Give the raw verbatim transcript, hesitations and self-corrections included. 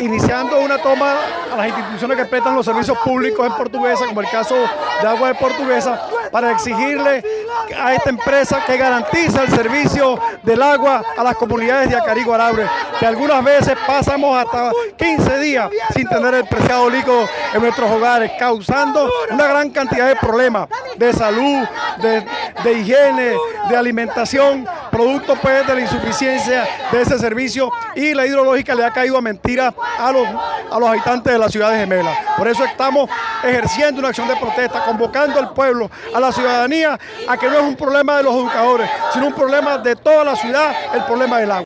iniciando una toma a las instituciones que prestan los servicios públicos en Portuguesa, como el caso de Agua de Portuguesa, para exigirle a esta empresa que garantiza el servicio del agua a las comunidades de Acarigua Araure, que algunas veces pasamos hasta quince días sin tener el preciado líquido en nuestros hogares, causando una gran cantidad de problemas de salud, de, de higiene, de alimentación, producto pues de la insuficiencia de ese servicio, y la hidrológica le ha caído a mentira a los, a los habitantes de la ciudad de Gemelas. Por eso estamos ejerciendo una acción de protesta, convocando al pueblo, a la ciudadanía, a que no es un problema de los educadores, sino un problema de toda la ciudad, el problema del agua.